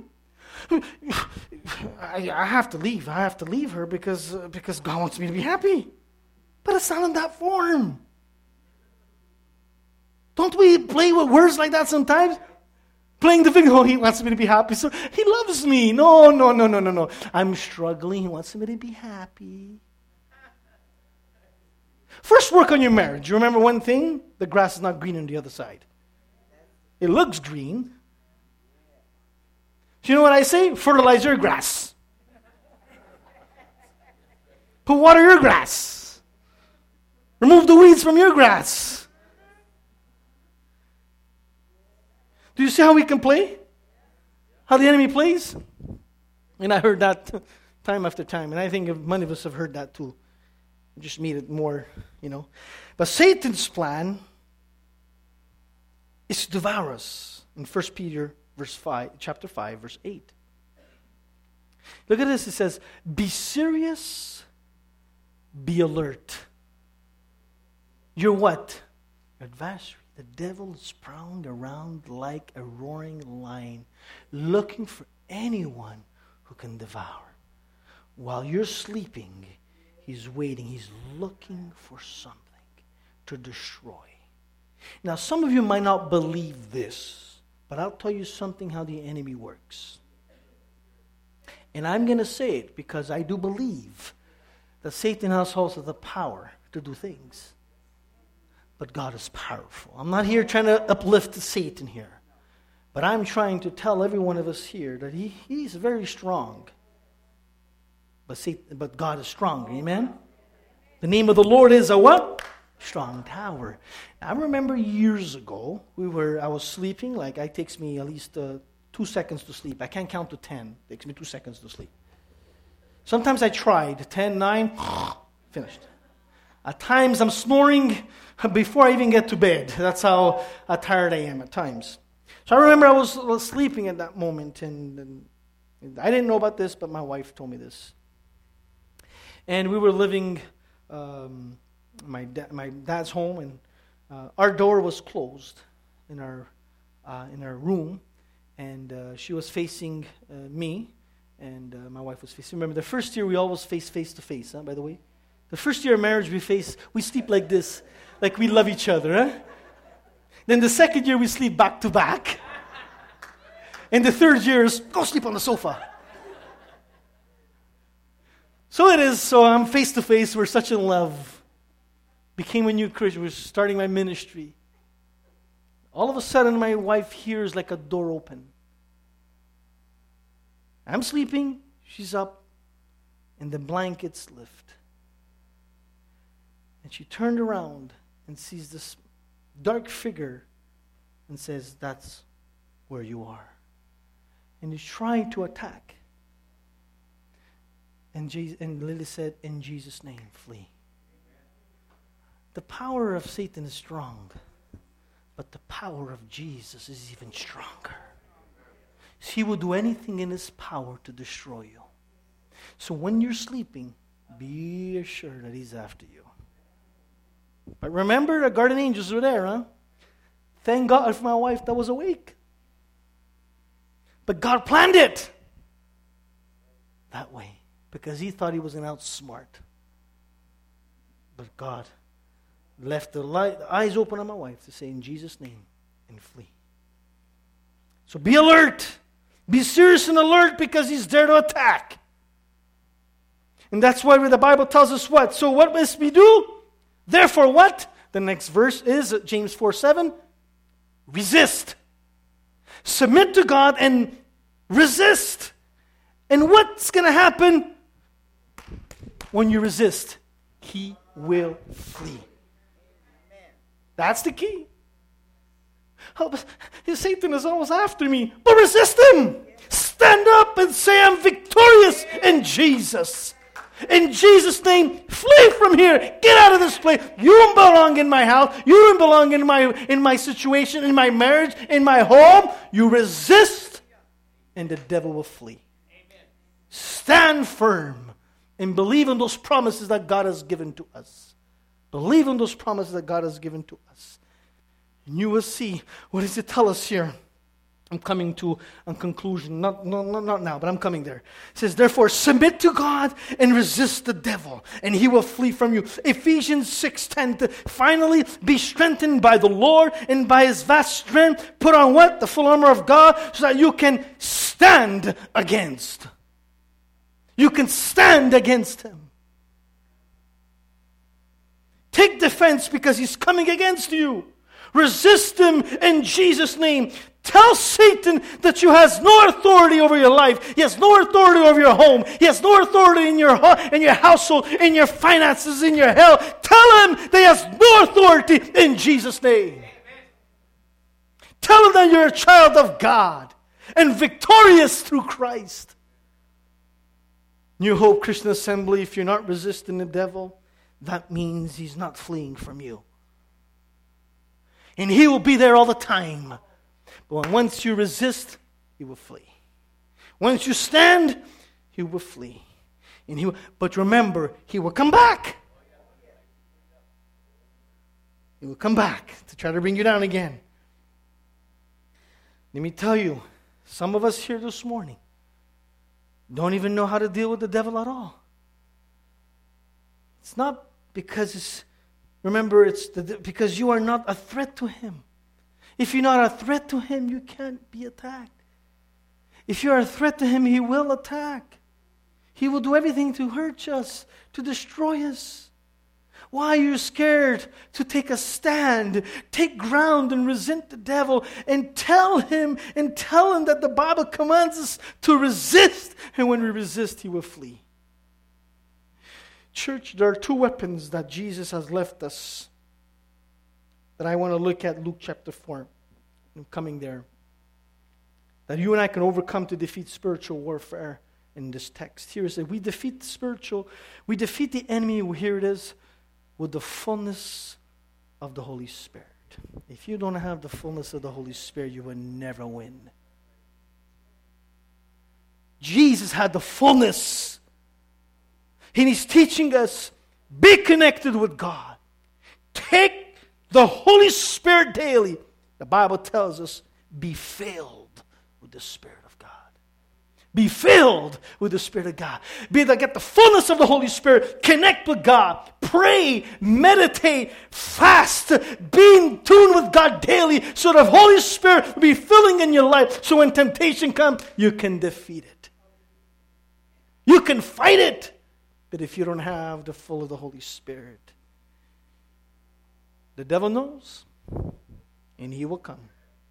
I, I have to leave. I have to leave her because, uh, because God wants me to be happy. But it's not in that form. Don't we play with words like that sometimes? Playing the thing, oh, he wants me to be happy, so he loves me. No, no, no, no, no, no. I'm struggling. He wants me to be happy. First, work on your marriage. You remember one thing? The grass is not green on the other side. It looks green. Do you know what I say? Fertilize your grass. Put water your grass. Remove the weeds from your grass. Do you see how we can play? How the enemy plays? And I heard that time after time. And I think many of us have heard that too. Just need it more, you know. But Satan's plan is to devour us. In First Peter verse five, chapter five, verse eight. Look at this. It says, be serious, be alert. You're what? Your adversary. The devil is prowling around like a roaring lion, looking for anyone who can devour. While you're sleeping, he's waiting. He's looking for something to destroy. Now, some of you might not believe this, but I'll tell you something how the enemy works. And I'm going to say it because I do believe that Satan has also the power to do things. But God is powerful. I'm not here trying to uplift Satan here. But I'm trying to tell every one of us here that he, he's very strong. But Satan, but God is stronger. Amen? The name of the Lord is a what? Strong tower. I remember years ago, we were. I was sleeping. Like it takes me at least uh, two seconds to sleep. I can't count to ten. It takes me two seconds to sleep. Sometimes I tried. Ten, nine, finished. At times I'm snoring before I even get to bed. That's how uh, tired I am at times. So I remember I was, was sleeping at that moment, and, and I didn't know about this, but my wife told me this. And we were living um, my da- my dad's home, and uh, our door was closed in our uh, in our room, and uh, she was facing uh, me, and uh, my wife was facing. Remember, the first year we always face face to face. Huh, by the way, the first year of marriage we face we sleep like this, like we love each other. Huh? Then the second year we sleep back to back, and the third year is go sleep on the sofa. So it is, so I'm face to face, we're such in love. Became a new Christian, we're starting my ministry. All of a sudden my wife hears like a door open. I'm sleeping, she's up, and the blankets lift. And she turned around and sees this dark figure and says, that's where you are. And he's trying to attack. And, Jesus, and Lily said, in Jesus' name, flee. The power of Satan is strong, but the power of Jesus is even stronger. He will do anything in his power to destroy you. So when you're sleeping, be assured that he's after you. But remember, the guardian angels were there, huh? Thank God for my wife that was awake. But God planned it that way. Because he thought he was an outsmart. But God left the, light, the eyes open on my wife to say, in Jesus' name, and flee. So be alert. Be serious and alert because he's there to attack. And that's why the Bible tells us what? So what must we do? Therefore what? The next verse is James four seven. Resist. Submit to God and resist. And what's going to happen? When you resist, he will flee. That's the key. Oh, Satan is always after me. But resist him. Stand up and say, I'm victorious in Jesus. In Jesus' name, flee from here. Get out of this place. You don't belong in my house. You don't belong in my, in my situation, in my marriage, in my home. You resist, and the devil will flee. Stand firm and believe in those promises that God has given to us. Believe in those promises that God has given to us. And you will see, what does it tell us here? I'm coming to a conclusion. Not, no, no, not now, but I'm coming there. It says, therefore, submit to God and resist the devil, and he will flee from you. Ephesians six ten. Finally, be strengthened by the Lord and by his vast strength. Put on what? The full armor of God, so that you can stand against. You can stand against him. Take defense because he's coming against you. Resist him in Jesus' name. Tell Satan that you has no authority over your life. He has no authority over your home. He has no authority in your in your household, in your finances, in your health. Tell him that he has no authority in Jesus' name. Amen. Tell him that you're a child of God and victorious through Christ. New Hope Christian Assembly, if you're not resisting the devil, that means he's not fleeing from you. And he will be there all the time. But once you resist, he will flee. Once you stand, he will flee. And he will, but remember, he will come back. He will come back to try to bring you down again. Let me tell you, some of us here this morning don't even know how to deal with the devil at all. It's not because it's, remember, it's the, because you are not a threat to him. If you're not a threat to him, you can't be attacked. If you're a threat to him, he will attack. He will do everything to hurt us, to destroy us. Why are you scared to take a stand, take ground and resent the devil and tell him and tell him that the Bible commands us to resist, and when we resist, he will flee. Church, there are two weapons that Jesus has left us that I want to look at. Luke chapter four. I'm coming there. That you and I can overcome to defeat spiritual warfare in this text. Here it says, we defeat spiritual, we defeat the enemy, here it is, with the fullness of the Holy Spirit. If you don't have the fullness of the Holy Spirit, you will never win. Jesus had the fullness. And he's teaching us, be connected with God. Take the Holy Spirit daily. The Bible tells us, be filled with the Spirit of God. Be filled with the Spirit of God. Be able to get the fullness of the Holy Spirit. Connect with God. Pray, meditate, fast. Be in tune with God daily so the Holy Spirit will be filling in your life. So when temptation comes, you can defeat it. You can fight it. But if you don't have the full of the Holy Spirit, the devil knows, and he will come.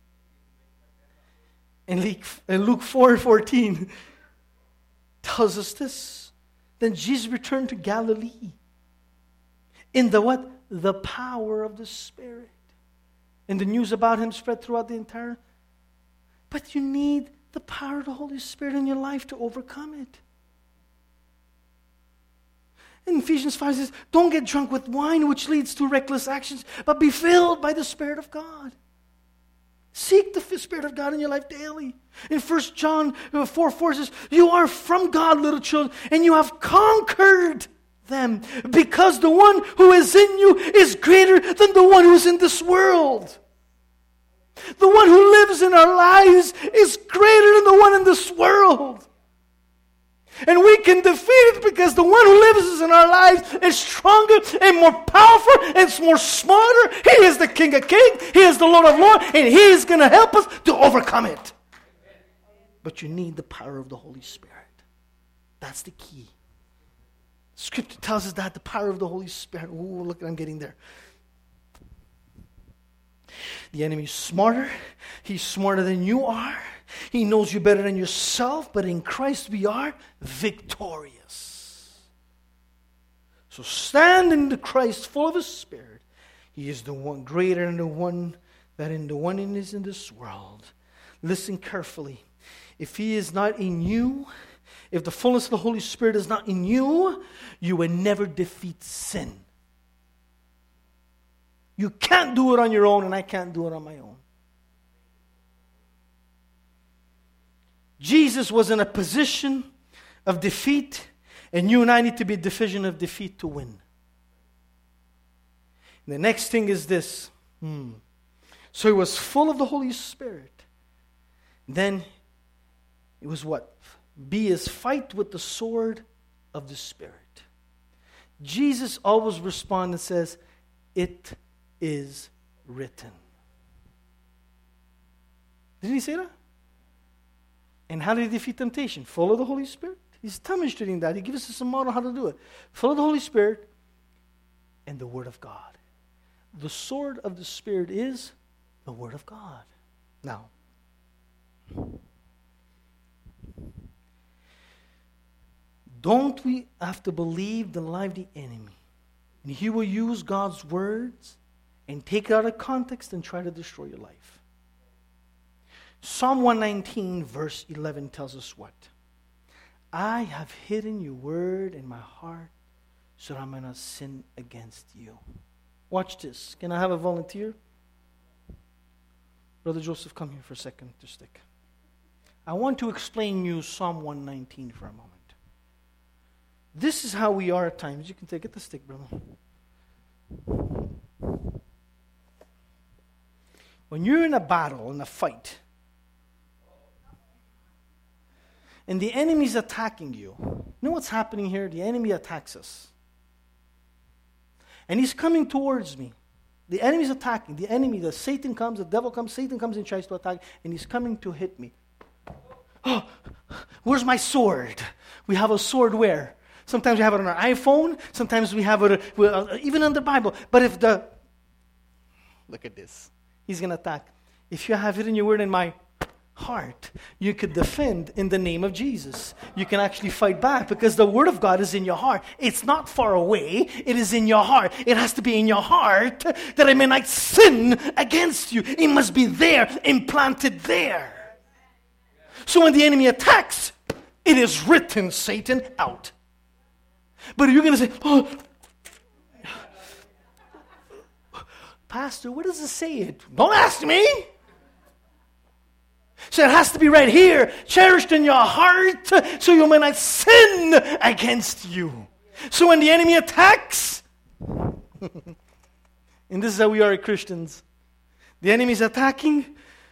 And Luke four fourteen tells us this. Then Jesus returned to Galilee in the what? The power of the Spirit. And the news about him spread throughout the entire. But you need the power of the Holy Spirit in your life to overcome it. In Ephesians five says, don't get drunk with wine which leads to reckless actions, but be filled by the Spirit of God. Seek the Spirit of God in your life daily. In First John four four says, you are from God, little children, and you have conquered them, because the one who is in you is greater than the one who is in this world. The one who lives in our lives is greater than the one in this world. And we can defeat it because the one who lives in our lives is stronger and more powerful and it's more smarter. He is the King of Kings. He is the Lord of Lords. And He is going to help us to overcome it. But you need the power of the Holy Spirit. That's the key. Scripture tells us that the power of the Holy Spirit. Ooh, look, I'm getting there. The enemy is smarter. He's smarter than you are. He knows you better than yourself, but in Christ we are victorious. So stand in the Christ full of the Spirit. He is the one greater than the one that in the one is in this world. Listen carefully. If He is not in you, if the fullness of the Holy Spirit is not in you, you will never defeat sin. You can't do it on your own, and I can't do it on my own. Jesus was in a position of defeat, and you and I need to be in a division of defeat to win. And the next thing is this. Hmm. So he was full of the Holy Spirit. Then it was what? Be his fight with the sword of the Spirit. Jesus always responds and says, it is written. Didn't he say that? And how did he defeat temptation? Full of the Holy Spirit. He's demonstrating that. He gives us a model how to do it. Full of the Holy Spirit and the Word of God. The sword of the Spirit is the Word of God. Now, don't we have to believe the lie of the enemy? And he will use God's words and take it out of context and try to destroy your life. Psalm one nineteen verse eleven tells us what? I have hidden your word in my heart so that I may not sin against you. Watch this. Can I have a volunteer? Brother Joseph, come here for a second to stick. I want to explain you Psalm one nineteen for a moment. This is how we are at times. You can take it, the stick, brother. When you're in a battle, in a fight, and the enemy's attacking you, you know what's happening here? The enemy attacks us. And he's coming towards me. The enemy's attacking. The enemy, the Satan comes, the devil comes, Satan comes and tries to attack, and he's coming to hit me. Oh, where's my sword? We have a sword where? Sometimes we have it on our iPhone. Sometimes we have it uh, even on the Bible. But if the... Look at this. He's going to attack. If you have it in your word in my heart, you could defend in the name of Jesus. You can actually fight back because the word of God is in your heart. It's not far away. It is in your heart. It has to be in your heart that I may not sin against you. It must be there, implanted there. So when the enemy attacks, it is written, Satan, out. But you're going to say, oh, Pastor, what does it say? It? Don't ask me. So it has to be right here, cherished in your heart, so you may not sin against you. So when the enemy attacks, and this is how we are as Christians, the enemy is attacking.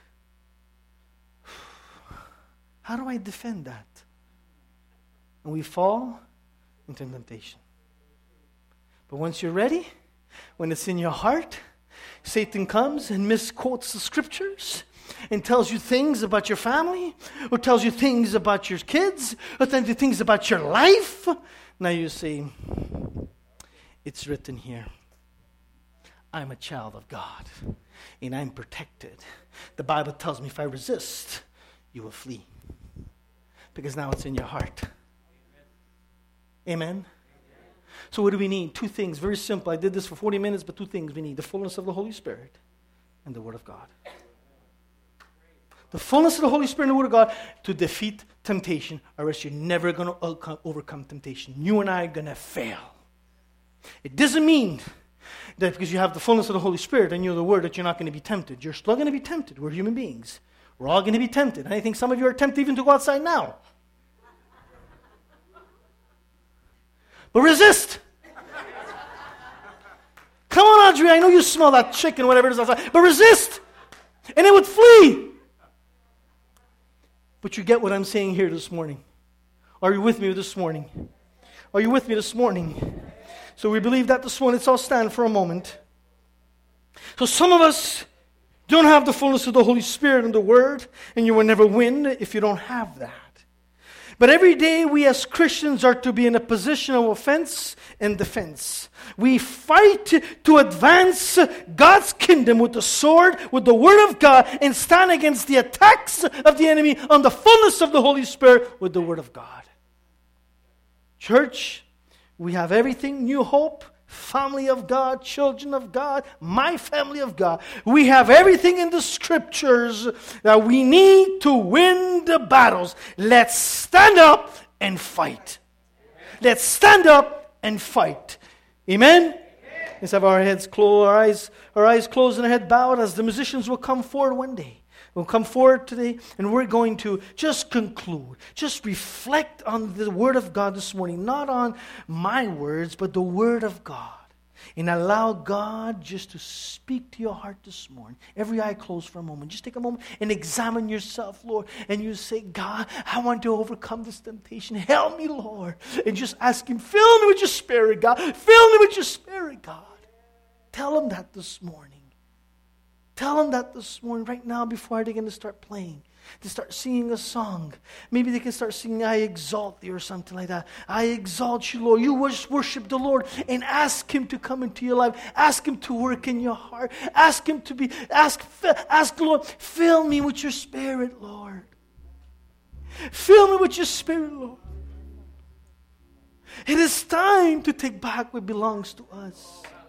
How do I defend that? And we fall into temptation. But once you're ready, when it's in your heart, Satan comes and misquotes the scriptures and tells you things about your family, or tells you things about your kids, or tells you things about your life. Now you say, it's written here. I'm a child of God, and I'm protected. The Bible tells me if I resist, you will flee. Because now it's in your heart. Amen? Amen? So what do we need? Two things. Very simple. I did this for forty minutes, but two things we need. The fullness of the Holy Spirit and the Word of God. The fullness of the Holy Spirit and the Word of God to defeat temptation, or else you're never going to overcome temptation. You and I are going to fail. It doesn't mean that because you have the fullness of the Holy Spirit and you're the Word that you're not going to be tempted. You're still going to be tempted. We're human beings. We're all going to be tempted. And I think some of you are tempted even to go outside now. But resist. Come on, Audrey, I know you smell that chicken, whatever it is outside. But resist. And it would flee. But you get what I'm saying here this morning. Are you with me this morning? Are you with me this morning? So we believe that this morning. Let's all stand for a moment. So some of us don't have the fullness of the Holy Spirit and the Word, and you will never win if you don't have that. But every day we as Christians are to be in a position of offense and defense. We fight to advance God's kingdom with the sword, with the Word of God, and stand against the attacks of the enemy on the fullness of the Holy Spirit with the Word of God. Church, we have everything, New Hope, family of God, children of God, my family of God. We have everything in the scriptures that we need to win the battles. Let's stand up and fight. Let's stand up and fight. Amen? Amen. Let's have our heads closed, our eyes, our eyes closed and our head bowed as the musicians will come forward one day. We'll come forward today and we're going to just conclude. Just reflect on the Word of God this morning. Not on my words, but the Word of God. And allow God just to speak to your heart this morning. Every eye closed for a moment. Just take a moment and examine yourself, Lord. And you say, God, I want to overcome this temptation. Help me, Lord. And just ask Him, fill me with your Spirit, God. Fill me with your Spirit, God. Tell Him that this morning. Tell them that this morning, right now, before they're going to start playing. To start singing a song. Maybe they can start singing, I exalt thee, or something like that. I exalt you, Lord. You worship the Lord and ask Him to come into your life. Ask Him to work in your heart. Ask Him to be, ask, ask the Lord, fill me with your Spirit, Lord. Fill me with your Spirit, Lord. It is time to take back what belongs to us.